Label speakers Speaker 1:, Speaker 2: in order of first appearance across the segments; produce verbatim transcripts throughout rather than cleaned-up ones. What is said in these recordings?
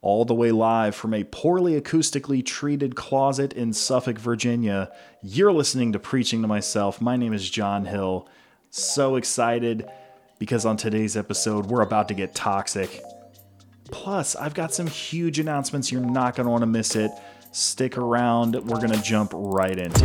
Speaker 1: All the way live from a poorly acoustically treated closet in Suffolk, Virginia, you're listening to Preaching to Myself. My name is John Hill. So excited because on today's episode, we're about to get toxic. Plus, I've got some huge announcements. You're not going to want to miss it. Stick around. We're going to jump right into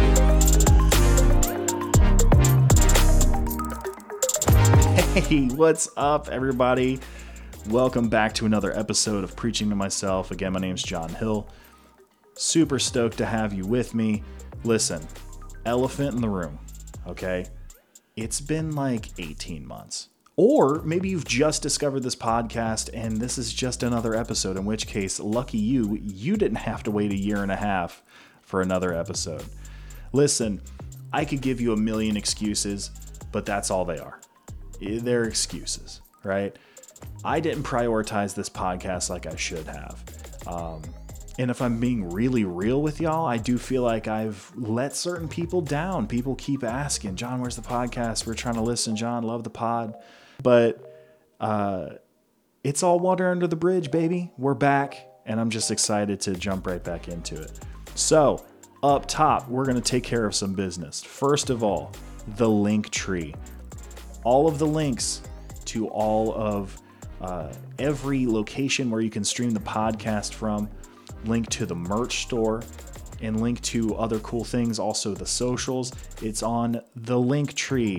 Speaker 1: it. Hey, what's up, everybody? Welcome back to another episode of Preaching to Myself. Again, my name's John Hill. Super stoked to have you with me. Listen, elephant in the room, okay? It's been like eighteen months. Or maybe you've just discovered this podcast and this is just another episode, in which case, lucky you, you didn't have to wait a year and a half for another episode. Listen, I could give you a million excuses, but that's all they are. They're excuses, right? I didn't prioritize this podcast like I should have. Um, and if I'm being really real with y'all, I do feel like I've let certain people down. People keep asking, John, where's the podcast? We're trying to listen. John, love the pod. But uh, it's all water under the bridge, baby. We're back, and I'm just excited to jump right back into it. So up top, we're going to take care of some business. First of all, the link tree. All of the links to all of Uh, every location where you can stream the podcast from, link to the merch store, and link to other cool things, also the socials. It's on the link tree,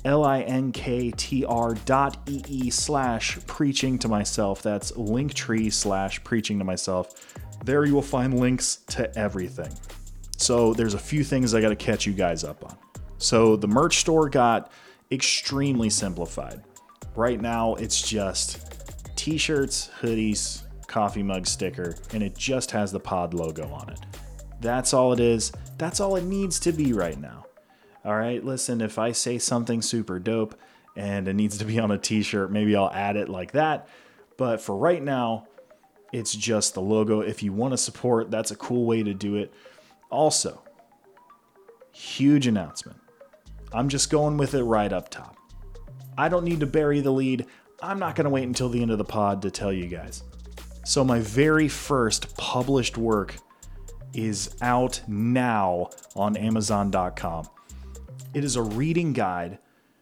Speaker 1: linktr dot ee slash preaching to myself. That's linktree slash preaching to myself. There you will find links to everything. So there's a few things I got to catch you guys up on. So the merch store got extremely simplified. Right now, it's just t-shirts, hoodies, coffee mug sticker, and it just has the pod logo on it. That's all it is. That's all it needs to be right now. All right, listen, if I say something super dope and it needs to be on a t-shirt, maybe I'll add it like that. But for right now, it's just the logo. If you want to support, that's a cool way to do it. Also, huge announcement. I'm just going with it right up top. I don't need to bury the lead. I'm not going to wait until the end of the pod to tell you guys. So my very first published work is out now on amazon dot com. It is a reading guide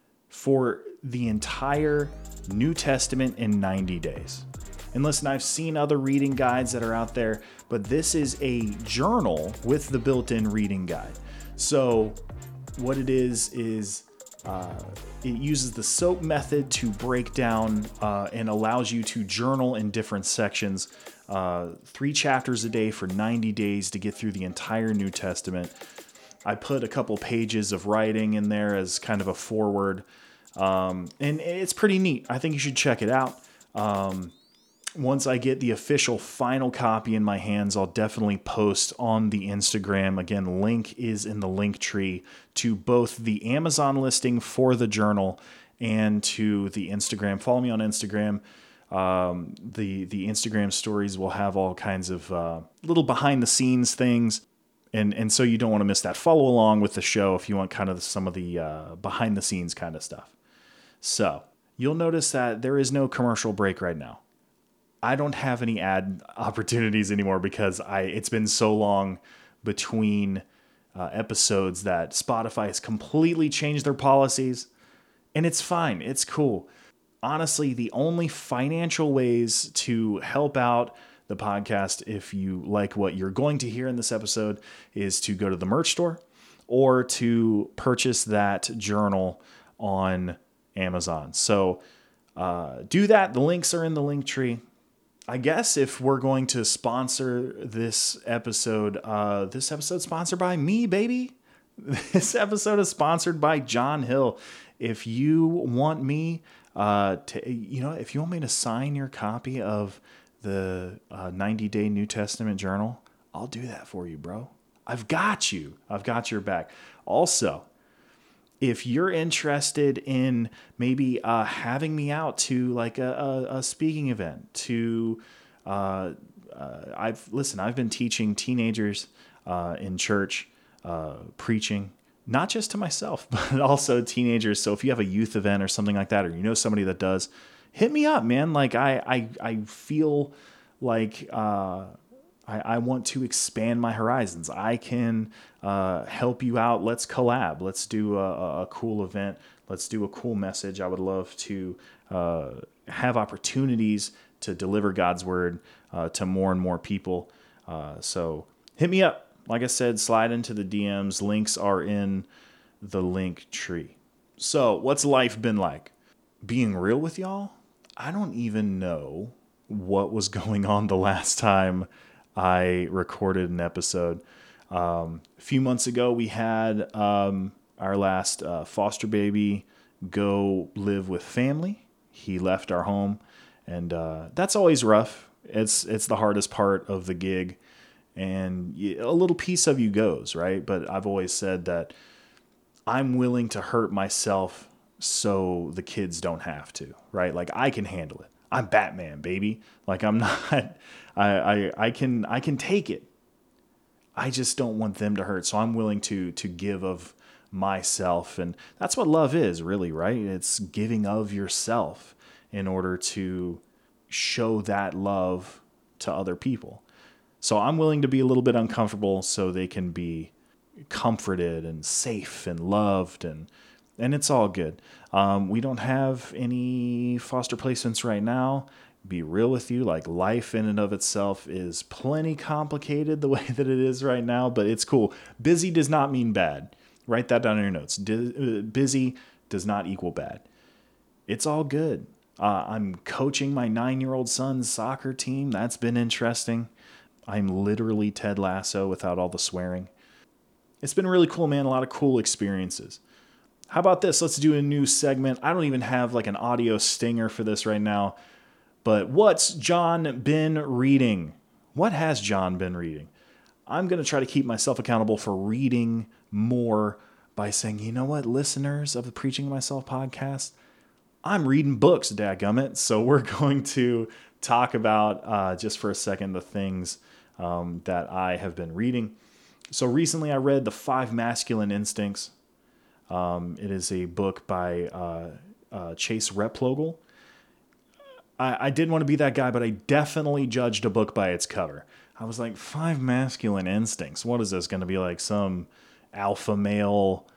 Speaker 1: for the entire New Testament in ninety days. And listen, I've seen other reading guides that are out there, but this is a journal with the built-in reading guide. So what it is is Uh, it uses the SOAP method to break down uh, and allows you to journal in different sections. Uh, three chapters a day for ninety days to get through the entire New Testament. I put a couple pages of writing in there as kind of a foreword. Um, and it's pretty neat. I think you should check it out. Um, Once I get the official final copy in my hands, I'll definitely post on the Instagram. Again, link is in the link tree to both the Amazon listing for the journal and to the Instagram. Follow me on Instagram. Um, the, the Instagram stories will have all kinds of uh, little behind the scenes things. And, and so you don't want to miss that. Follow along with the show if you want kind of some of the uh, behind the scenes kind of stuff. So you'll notice that there is no commercial break right now. I don't have any ad opportunities anymore because I it's been so long between uh, episodes that Spotify has completely changed their policies, and it's fine. It's cool. Honestly, the only financial ways to help out the podcast, if you like what you're going to hear in this episode, is to go to the merch store or to purchase that journal on Amazon. So uh, do that. The links are in the link tree. I guess if we're going to sponsor this episode, uh, this episode is sponsored by me, baby. This episode is sponsored by John Hill. If you want me uh, to, you know, if you want me to sign your copy of the uh, ninety day New Testament journal, I'll do that for you, bro. I've got you. I've got your back. Also, if you're interested in maybe uh, having me out to like a, a, a speaking event, to uh, uh, I've listen, I've been teaching teenagers uh, in church, uh, preaching, not just to myself, but also teenagers. So if you have a youth event or something like that, or you know somebody that does, hit me up, man. Like I, I, I feel like, uh, I, I want to expand my horizons. I can uh, help you out. Let's collab. Let's do a, a cool event. Let's do a cool message. I would love to uh, have opportunities to deliver God's word uh, to more and more people. Uh, so hit me up. Like I said, slide into the D Ms. Links are in the link tree. So what's life been like? Being real with y'all, I don't even know what was going on the last time I recorded an episode. Um, a few months ago, we had um, our last uh, foster baby go live with family. He left our home, and uh, that's always rough. It's it's the hardest part of the gig, and a little piece of you goes, right? But I've always said that I'm willing to hurt myself so the kids don't have to, right? Like I can handle it. I'm Batman, baby. Like I'm not, I, I, I can, I can take it. I just don't want them to hurt. So I'm willing to, to give of myself. And that's what love is really, right? It's giving of yourself in order to show that love to other people. So I'm willing to be a little bit uncomfortable so they can be comforted and safe and loved, and and it's all good. Um, we don't have any foster placements right now. Be real with you, like life in and of itself is plenty complicated the way that it is right now, but it's cool. Busy does not mean bad. Write that down in your notes. D- busy does not equal bad. It's all good. Uh, I'm coaching my nine-year-old son's soccer team. That's been interesting. I'm literally Ted Lasso without all the swearing. It's been really cool, man. A lot of cool experiences. How about this? Let's do a new segment. I don't even have like an audio stinger for this right now. But what's John been reading? What has John been reading? I'm going to try to keep myself accountable for reading more by saying, you know what, listeners of the Preaching to Myself podcast, I'm reading books, dadgummit. So we're going to talk about, uh, just for a second, the things um, that I have been reading. So recently I read The Five Masculine Instincts. Um, it is a book by uh, uh, Chase Replogle. I, I didn't want to be that guy, but I definitely judged a book by its cover. I was like, Five Masculine Instincts. What is this going to be, like some alpha male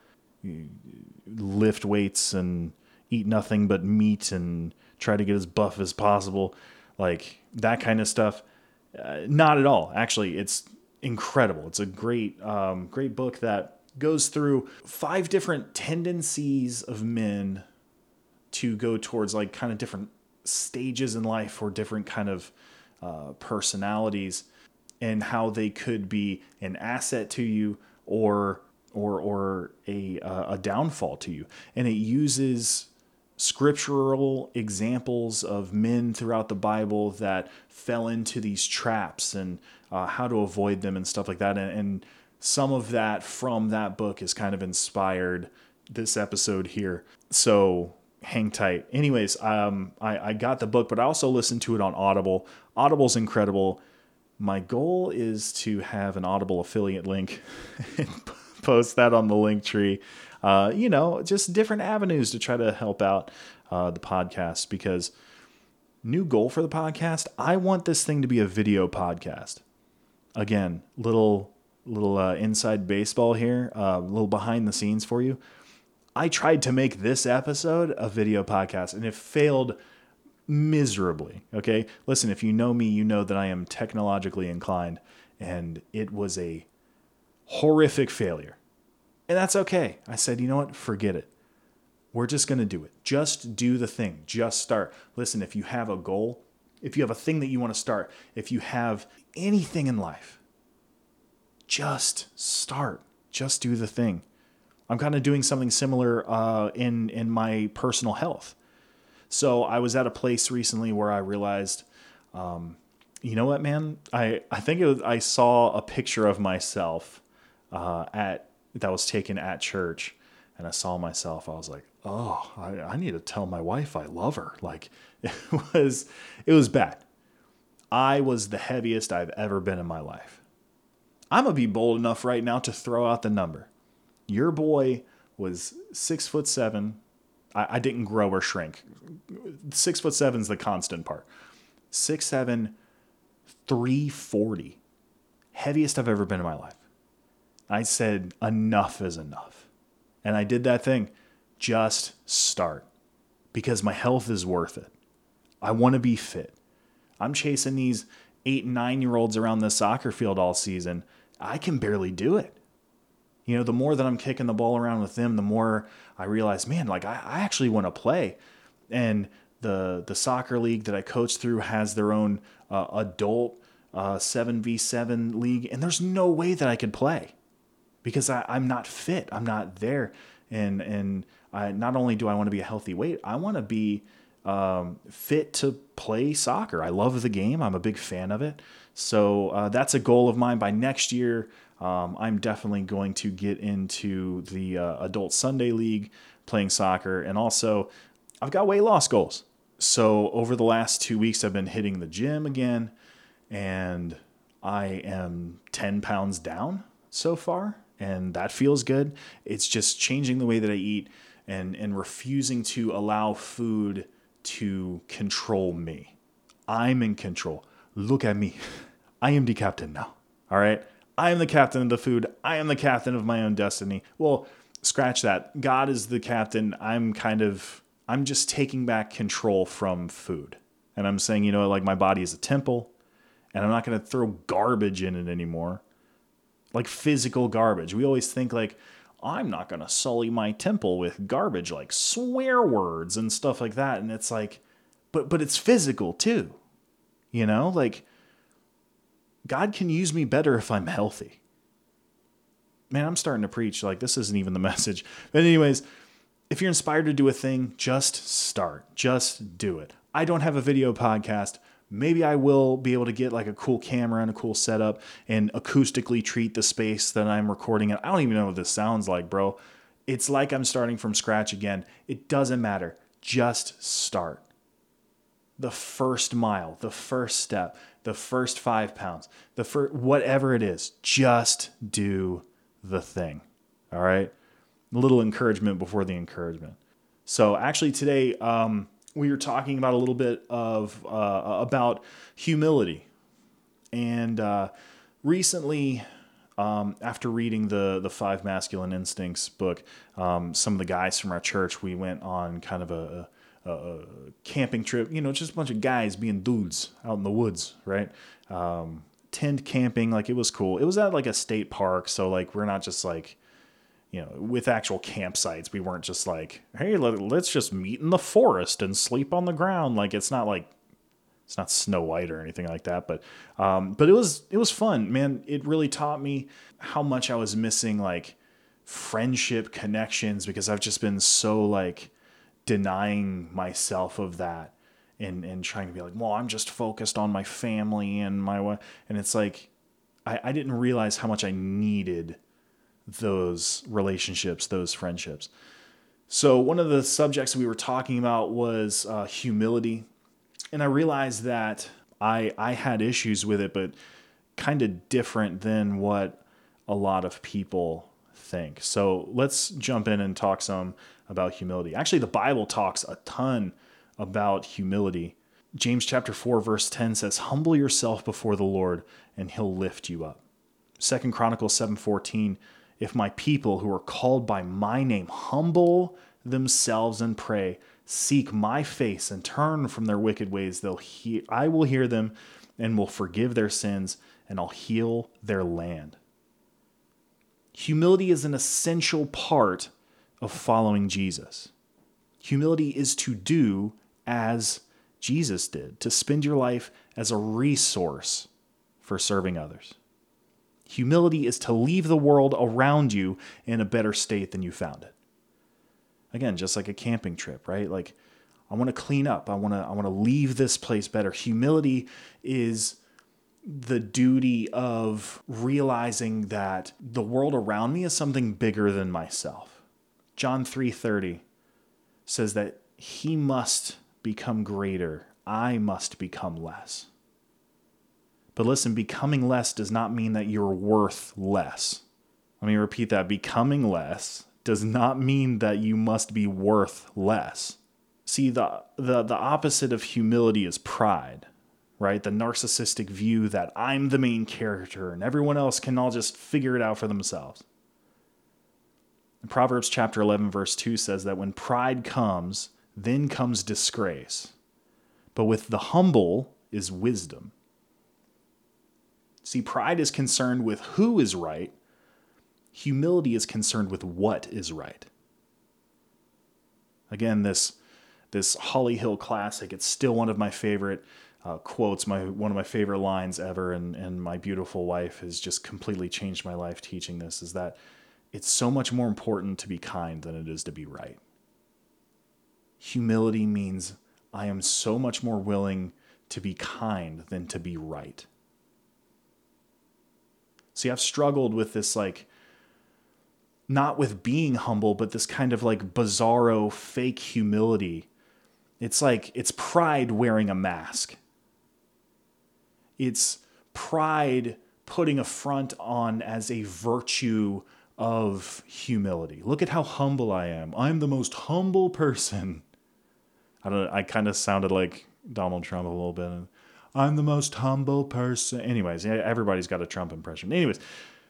Speaker 1: lift weights and eat nothing but meat and try to get as buff as possible? Like that kind of stuff. Uh, not at all. Actually, it's incredible. It's a great, um, great book that goes through five different tendencies of men to go towards like kind of different stages in life or different kind of uh, personalities, and how they could be an asset to you or or or a uh, a downfall to you. And it uses scriptural examples of men throughout the Bible that fell into these traps and uh, how to avoid them and stuff like that. And, and some of that from that book is kind of inspired this episode here. So hang tight. Anyways, um, I, I got the book, but I also listened to it on Audible. Audible's incredible. My goal is to have an Audible affiliate link and post that on the link tree. Uh, you know, just different avenues to try to help out uh, the podcast, because new goal for the podcast, I want this thing to be a video podcast. Again, little little uh, inside baseball here, a uh, little behind the scenes for you. I tried to make this episode a video podcast, and it failed miserably. Okay, listen, if you know me, you know that I am technologically inclined, and it was a horrific failure. And that's okay. I said, you know what? Forget it. We're just going to do it. Just do the thing. Just start. Listen, if you have a goal, if you have a thing that you want to start, if you have anything in life, just start. Just do the thing. I'm kind of doing something similar uh, in, in my personal health. So I was at a place recently where I realized, um, you know what, man? I, I think it was, I saw a picture of myself uh, at that was taken at church, and I saw myself. I was like, oh, I, I need to tell my wife I love her. Like it was, it was bad. I was the heaviest I've ever been in my life. I'm going to be bold enough right now to throw out the number. Your boy was six foot seven. I, I didn't grow or shrink. Six foot seven is the constant part. Six, seven, three forty. Heaviest I've ever been in my life. I said, enough is enough. And I did that thing. Just start. Because my health is worth it. I want to be fit. I'm chasing these eight and nine year olds around the soccer field all season. I can barely do it. You know, the more that I'm kicking the ball around with them, the more I realize, man, like I, I actually want to play. And the the soccer league that I coach through has their own uh, adult uh, seven v seven league. And there's no way that I could play because I, I'm not fit. I'm not there. And, and I, not only do I want to be a healthy weight, I want to be um, fit to play soccer. I love the game. I'm a big fan of it. So uh, that's a goal of mine. By next year, um, I'm definitely going to get into the uh, Adult Sunday League playing soccer. And also, I've got weight loss goals. So over the last two weeks, I've been hitting the gym again, and I am ten pounds down so far, and that feels good. It's just changing the way that I eat and, and refusing to allow food to control me. I'm in control. Look at me. I am the captain now. All right. I am the captain of the food. I am the captain of my own destiny. Well, scratch that. God is the captain. I'm kind of, I'm just taking back control from food. And I'm saying, you know, like my body is a temple and I'm not going to throw garbage in it anymore. Like physical garbage. We always think like, I'm not going to sully my temple with garbage like swear words and stuff like that. And it's like, but, but it's physical too. You know, like God can use me better if I'm healthy. Man, I'm starting to preach. Like this isn't even the message. But anyways, if you're inspired to do a thing, just start. Just do it. I don't have a video podcast. Maybe I will be able to get like a cool camera and a cool setup and acoustically treat the space that I'm recording in. I don't even know what this sounds like, bro. It's like I'm starting from scratch again. It doesn't matter. Just start. The first mile, the first step, the first five pounds, the first, whatever it is, just do the thing. All right. A little encouragement before the encouragement. So actually today, um, we were talking about a little bit of uh, about humility, and uh, recently, um, after reading the the Five Masculine Instincts book, um, some of the guys from our church, we went on kind of a, a, a camping trip. You know, just a bunch of guys being dudes out in the woods, right? Um, tent camping, like it was cool. It was at like a state park, so like we're not just like, you know, with actual campsites, we weren't just like, hey, let, let's just meet in the forest and sleep on the ground. Like, it's not like, it's not Snow White or anything like that. But, um, but it was, it was fun, man. It really taught me how much I was missing like friendship connections because I've just been so like denying myself of that and, and trying to be like, well, I'm just focused on my family and my wife. And it's like, I, I didn't realize how much I needed those relationships, those friendships. So one of the subjects we were talking about was uh, humility. And I realized that I I had issues with it, but kind of different than what a lot of people think. So let's jump in and talk some about humility. Actually, the Bible talks a ton about humility. James chapter four, verse ten says, humble yourself before the Lord and he'll lift you up. Second Chronicles seven fourteen, if my people who are called by my name humble themselves and pray, seek my face and turn from their wicked ways, they'll he- I will hear them and will forgive their sins and I'll heal their land. Humility is an essential part of following Jesus. Humility is to do as Jesus did, to spend your life as a resource for serving others. Humility is to leave the world around you in a better state than you found it. Again, just like a camping trip, right? Like, I want to clean up. I want to I want to leave this place better. Humility is the duty of realizing that the world around me is something bigger than myself. John three thirty says that he must become greater. I must become less. But listen, becoming less does not mean that you're worth less. Let me repeat that. Becoming less does not mean that you must be worth less. See, the, the, the opposite of humility is pride, right? The narcissistic view that I'm the main character and everyone else can all just figure it out for themselves. Proverbs chapter eleven, verse two says that when pride comes, then comes disgrace. But with the humble is wisdom. See, pride is concerned with who is right. Humility is concerned with what is right. Again, this, this Holly Hill classic, it's still one of my favorite uh, quotes, my one of my favorite lines ever, and, and my beautiful wife has just completely changed my life teaching this, is that it's so much more important to be kind than it is to be right. Humility means I am so much more willing to be kind than to be right. See, I've struggled with this, like, not with being humble, but this kind of like bizarro fake humility. It's like, it's pride wearing a mask. It's pride putting a front on as a virtue of humility. Look at how humble I am. I'm the most humble person. I don't know, I kind of sounded like Donald Trump a little bit. I'm the most humble person. Anyways, everybody's got a Trump impression. Anyways,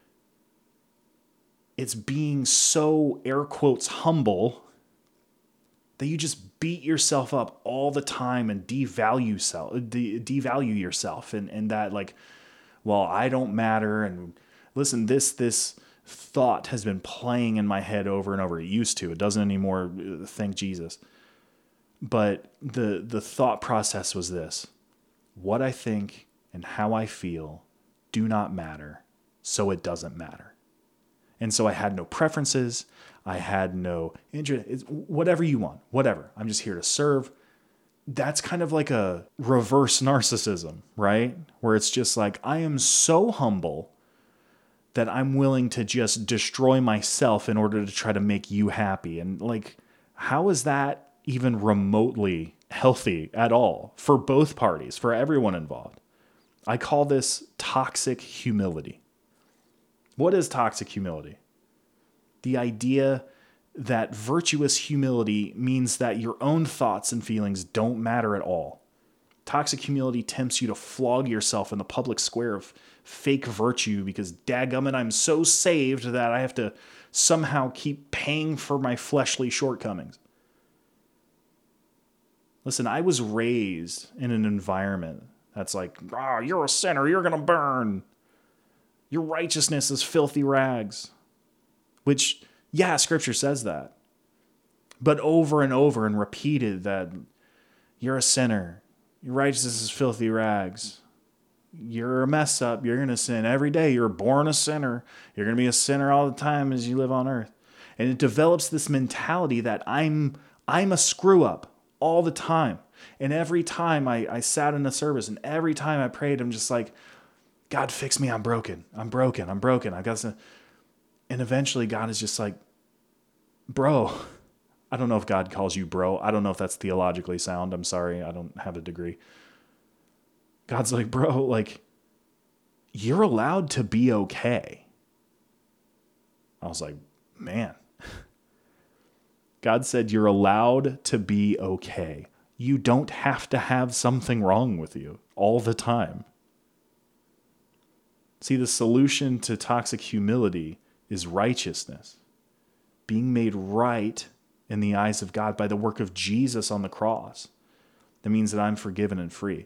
Speaker 1: it's being so, air quotes, humble that you just beat yourself up all the time and devalue self, de- devalue yourself, and, and that, like, well, I don't matter. And listen, this this thought has been playing in my head over and over. It used to. It doesn't anymore, thank Jesus. But the the thought process was this: what I think and how I feel do not matter, so it doesn't matter. And so I had no preferences. I had no interest. Whatever you want, whatever. I'm just here to serve. That's kind of like a reverse narcissism, right? Where it's just like, I am so humble that I'm willing to just destroy myself in order to try to make you happy. And like, how is that even remotely healthy at all for both parties, for everyone involved? I call this toxic humility. What is toxic humility? The idea that virtuous humility means that your own thoughts and feelings don't matter at all. Toxic humility tempts you to flog yourself in the public square of fake virtue because, dadgummit, I'm so saved that I have to somehow keep paying for my fleshly shortcomings. Listen, I was raised in an environment that's like, ah, oh, you're a sinner, you're going to burn. Your righteousness is filthy rags. Which, yeah, Scripture says that. But over and over and repeated that you're a sinner. Your righteousness is filthy rags. You're a mess up. You're going to sin every day. You're born a sinner. You're going to be a sinner all the time as you live on earth. And it develops this mentality that I'm I'm a screw up all the time. And every time I, I sat in a service and every time I prayed, I'm just like, God, fix me. I'm broken. I'm broken. I'm broken. I got to. And eventually God is just like, bro, I don't know if God calls you bro. I don't know if that's theologically sound. I'm sorry. I don't have a degree. God's like, bro, like, you're allowed to be okay. I was like, man. God said you're allowed to be okay. You don't have to have something wrong with you all the time. See, the solution to toxic humility is righteousness. Being made right in the eyes of God by the work of Jesus on the cross. That means that I'm forgiven and free.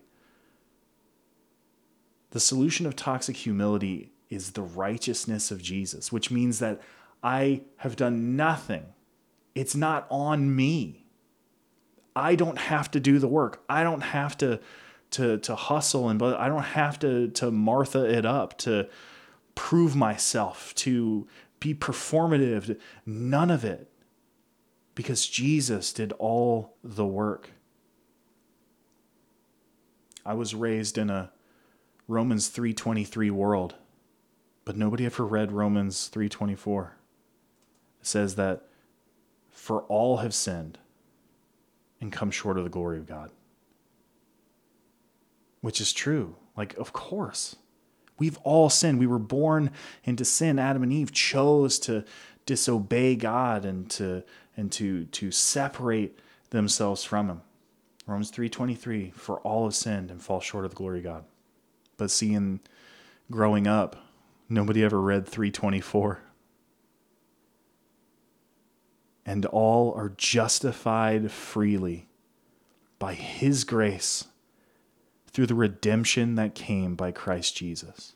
Speaker 1: The solution of toxic humility is the righteousness of Jesus, which means that I have done nothing. It's not on me. I don't have to do the work. I don't have to to to hustle, and but I don't have to to Martha it up, to prove myself, to be performative. None of it. Because Jesus did all the work. I was raised in a Romans three twenty-three world, but nobody ever read Romans three twenty-four. It says that for all have sinned and come short of the glory of God. Which is true. Like, of course. We've all sinned. We were born into sin. Adam and Eve chose to disobey God and to and to, to separate themselves from him. Romans three twenty-three, for all have sinned and fall short of the glory of God. But seeing, growing up, nobody ever read three twenty-four. And all are justified freely by his grace through the redemption that came by Christ Jesus.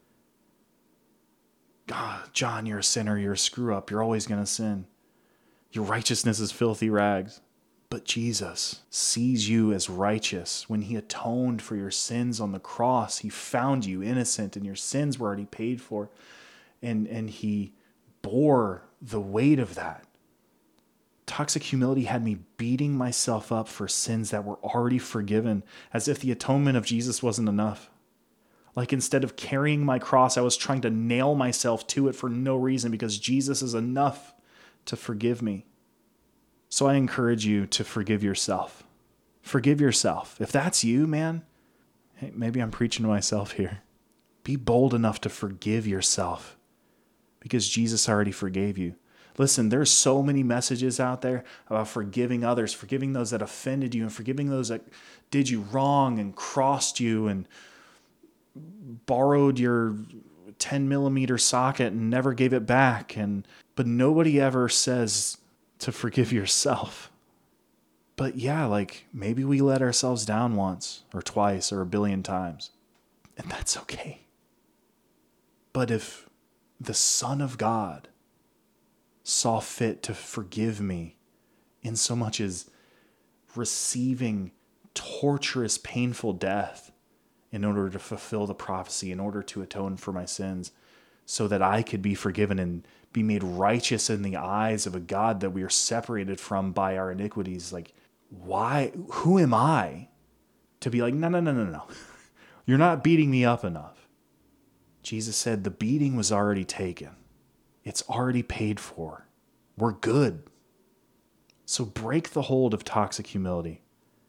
Speaker 1: God, John, you're a sinner, you're a screw up, you're always going to sin. Your righteousness is filthy rags. But Jesus sees you as righteous. When he atoned for your sins on the cross, he found you innocent and your sins were already paid for. And, and he bore the weight of that. Toxic humility had me beating myself up for sins that were already forgiven, as if the atonement of Jesus wasn't enough. Like instead of carrying my cross, I was trying to nail myself to it for no reason because Jesus is enough to forgive me. So I encourage you to forgive yourself. Forgive yourself. If that's you, man, hey, maybe I'm preaching to myself here. Be bold enough to forgive yourself because Jesus already forgave you. Listen, there's so many messages out there about forgiving others, forgiving those that offended you and forgiving those that did you wrong and crossed you and borrowed your ten millimeter socket and never gave it back. And but nobody ever says to forgive yourself. But yeah, like maybe we let ourselves down once or twice or a billion times, and that's okay. But if the Son of God saw fit to forgive me in so much as receiving torturous, painful death in order to fulfill the prophecy, in order to atone for my sins, so that I could be forgiven and be made righteous in the eyes of a God that we are separated from by our iniquities. Like, why? Who am I to be like, no, no, no, no, no. You're not beating me up enough. Jesus said the beating was already taken. It's already paid for. We're good. So break the hold of toxic humility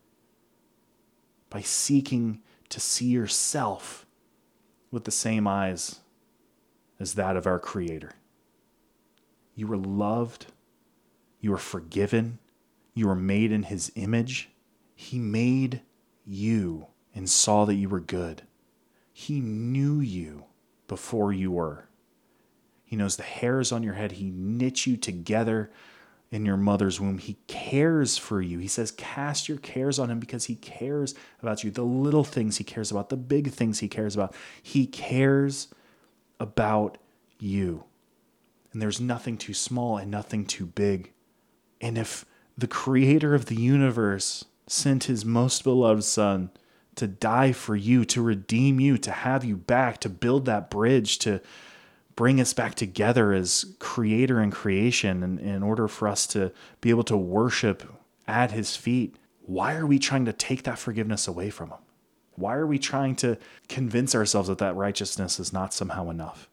Speaker 1: by seeking to see yourself with the same eyes as that of our Creator. You were loved. You were forgiven. You were made in his image. He made you and saw that you were good. He knew you before you were. He knows the hairs on your head. He knit you together in your mother's womb. He cares for you. He says, cast your cares on him because he cares about you. The little things he cares about, the big things he cares about. He cares about you. And there's nothing too small and nothing too big. And if the creator of the universe sent his most beloved son to die for you, to redeem you, to have you back, to build that bridge, to bring us back together as creator and creation, and in order for us to be able to worship at his feet, why are we trying to take that forgiveness away from him? Why are we trying to convince ourselves that that righteousness is not somehow enough?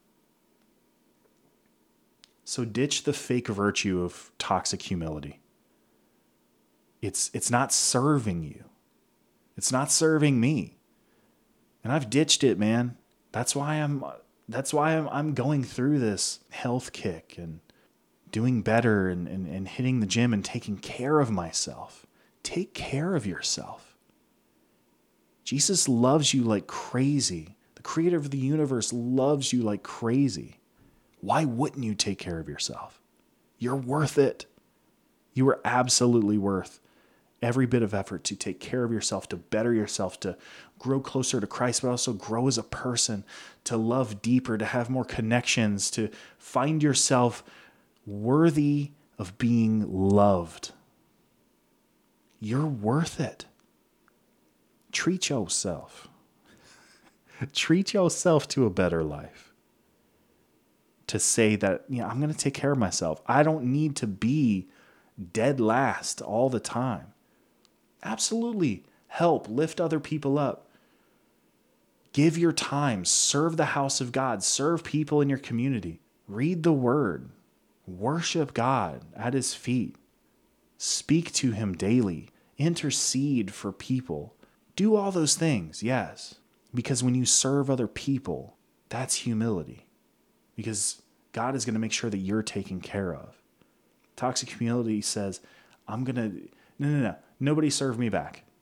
Speaker 1: So ditch the fake virtue of toxic humility. It's, it's not serving you. It's not serving me. And I've ditched it, man. That's why I'm that's why I'm, I'm going through this health kick and doing better and, and, and hitting the gym and taking care of myself. Take care of yourself. Jesus loves you like crazy. The creator of the universe loves you like crazy. Why wouldn't you take care of yourself? You're worth it. You are absolutely worth every bit of effort to take care of yourself, to better yourself, to grow closer to Christ, but also grow as a person, to love deeper, to have more connections, to find yourself worthy of being loved. You're worth it. Treat yourself. Treat yourself to a better life. To say that, you know, I'm going to take care of myself. I don't need to be dead last all the time. Absolutely. Help, lift other people up. Give your time, serve the house of God, serve people in your community. Read the word, worship God at his feet. Speak to him daily, intercede for people. Do all those things, yes. Because when you serve other people, that's humility. Because God is going to make sure that you're taken care of. Toxic humility says, I'm going to, no, no, no, nobody serve me back.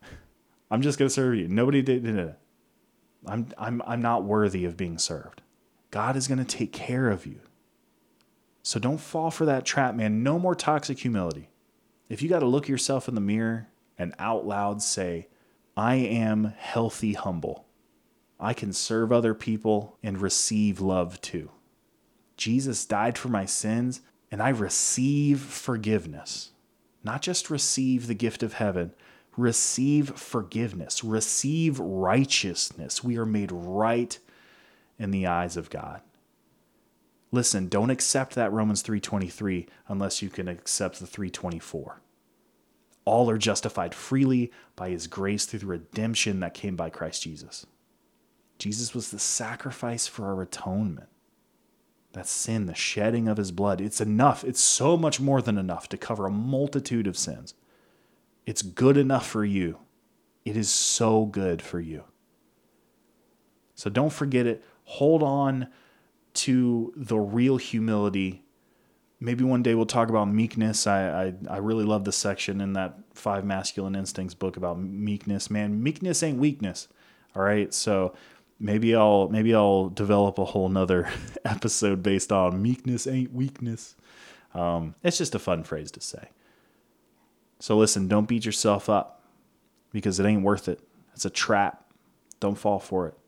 Speaker 1: I'm just going to serve you. Nobody did it. I'm, I'm, I'm not worthy of being served. God is going to take care of you. So don't fall for that trap, man. No more toxic humility. If you got to look yourself in the mirror and out loud say, I am healthy humble. I can serve other people and receive love too. Jesus died for my sins and I receive forgiveness. Not just receive the gift of heaven, receive forgiveness, receive righteousness. We are made right in the eyes of God. Listen, don't accept that Romans three twenty-three unless you can accept the three twenty-four. All are justified freely by his grace through the redemption that came by Christ Jesus. Jesus was the sacrifice for our atonement. That sin, the shedding of his blood, it's enough. It's so much more than enough to cover a multitude of sins. It's good enough for you. It is so good for you. So don't forget it. Hold on to the real humility. Maybe one day we'll talk about meekness. I, I I really love the section in that Five Masculine Instincts book about meekness. Man, meekness ain't weakness. All right, so maybe I'll maybe I'll develop a whole nother episode based on meekness ain't weakness. Um, it's just a fun phrase to say. So listen, don't beat yourself up because it ain't worth it. It's a trap. Don't fall for it.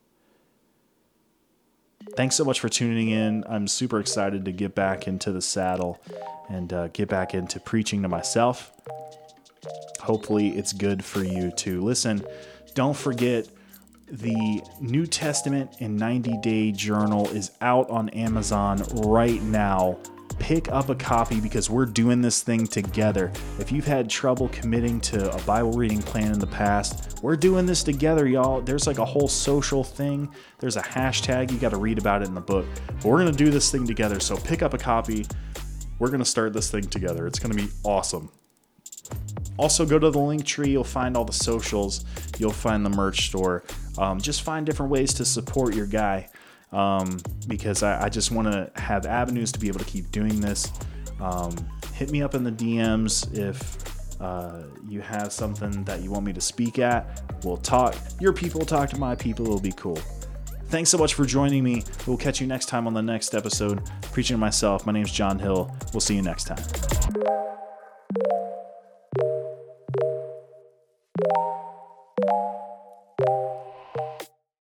Speaker 1: Thanks so much for tuning in. I'm super excited to get back into the saddle and uh, get back into preaching to myself. Hopefully it's good for you too. Listen, don't forget the New Testament in ninety day Journal is out on Amazon right now. Pick up a copy because we're doing this thing together. If you've had trouble committing to a Bible reading plan in the past, we're doing this together, y'all. There's like a whole social thing. There's a hashtag. You got to read about it in the book. But we're going to do this thing together. So pick up a copy. We're going to start this thing together. It's going to be awesome. Also, go to the link tree. You'll find all the socials. You'll find the merch store. Um, just find different ways to support your guy. Um, because I, I just want to have avenues to be able to keep doing this. Um, hit me up in the D Ms if uh, you have something that you want me to speak at. We'll talk. Your people will talk to my people. It'll be cool. Thanks so much for joining me. We'll catch you next time on the next episode. Preaching to myself. My name's John Hill. We'll see you next time.